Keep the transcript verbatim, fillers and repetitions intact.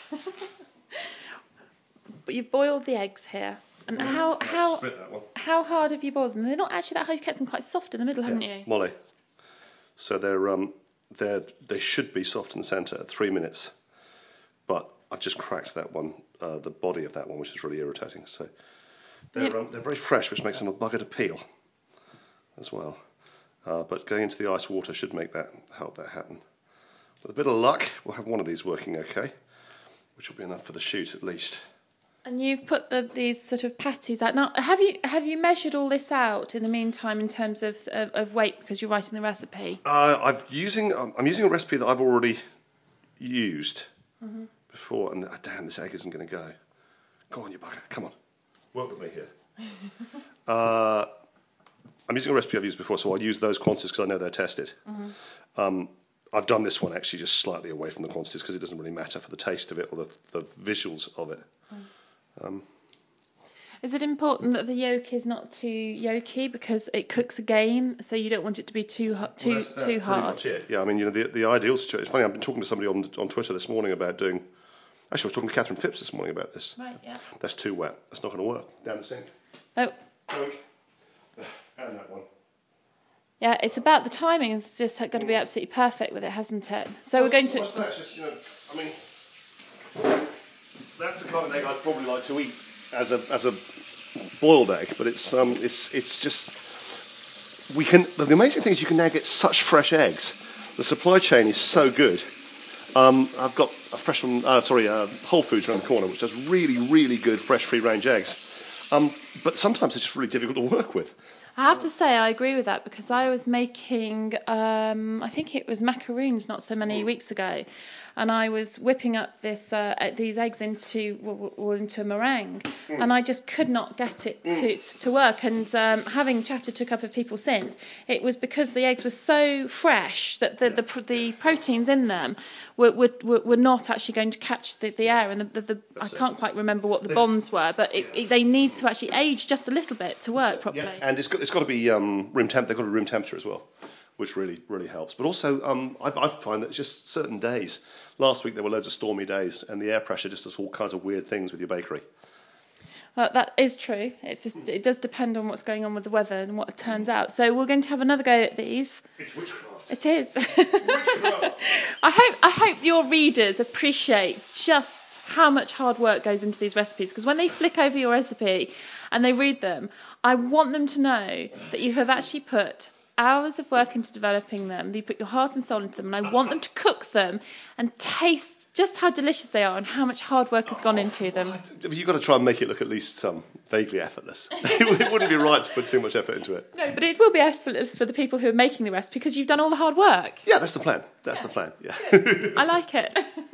But you've boiled the eggs here. And mm. how how how hard have you boiled them? They're not actually that hard. You kept them quite soft in the middle, yeah. haven't you? Molly. So they're um they're they should be soft in the centre at three minutes, but I've just cracked that one, uh, the body of that one, which is really irritating. So they're yeah. um, they're very fresh, which makes them a bugger to peel as well. Uh, but going into the ice water should make that help that happen. With a bit of luck, we'll have one of these working okay, which will be enough for the shoot at least. And you've put the, these sort of patties out. Now, have you have you measured all this out in the meantime in terms of of, of weight because you're writing the recipe? Uh, I've using um, I'm using a recipe that I've already used mm-hmm. before, and oh, damn, this egg isn't going to go. Go on, you bugger! Come on, welcome me here. uh, I'm using a recipe I've used before, so I'll use those quantities because I know they're tested. Mm-hmm. Um, I've done this one actually just slightly away from the quantities because it doesn't really matter for the taste of it or the, the visuals of it. Mm. Um, is it important that the yolk is not too yolky because it cooks again, so you don't want it to be too hot, too well, that's, that's too hard? Pretty much it. Yeah, I mean, you know, the the ideal situation. It's funny. I've been talking to somebody on on Twitter this morning about doing. Actually, I was talking to Catherine Phipps this morning about this. Right. Yeah. That's too wet. That's not going to work. Down the sink. Oh. Yolk. And that one. Yeah, it's about the timing. It's just got to be absolutely perfect with it, hasn't it? So what's, we're going to. What's that? Just, you know, I mean, that's the kind of egg I'd probably like to eat as a as a boiled egg, but it's um it's it's just we can. The amazing thing is you can now get such fresh eggs. The supply chain is so good. Um, I've got a fresh one. Uh, sorry, uh, Whole Foods around the corner, which does really really good fresh free range eggs. Um, but sometimes it's just really difficult to work with. I have to say I agree with that because I was making, um, I think it was macaroons not so many weeks ago, and I was whipping up this uh, these eggs into well, into a meringue, mm. and I just could not get it to mm. to work. And um, having chatted to a couple of people since, it was because the eggs were so fresh that the the, the proteins in them were were, were not actually going to catch the, the air, and the, the, the I can't quite remember what the bonds were, but it, it, they need to actually age just a little bit to work properly. Yeah. And it's got it's got to be um, room temp. They've got a room temperature as well, which really really helps. But also, um, I, I find that just certain days. Last week there were loads of stormy days, and the air pressure just does all kinds of weird things with your bakery. Well, that is true. It just it does depend on what's going on with the weather and what it turns out. So we're going to have another go at these. It's witchcraft. It is. Witchcraft. I hope I hope your readers appreciate just how much hard work goes into these recipes, because when they flick over your recipe and they read them, I want them to know that you have actually put hours of work into developing them. You put your heart and soul into them, and I want them to cook them and taste just how delicious they are and how much hard work has gone into them. Oh, you've got to try and make it look at least um, vaguely effortless. It wouldn't be right to put too much effort into it. No, but it will be effortless for the people who are making the recipe because you've done all the hard work. Yeah, that's the plan. That's yeah. the plan. Yeah, I like it.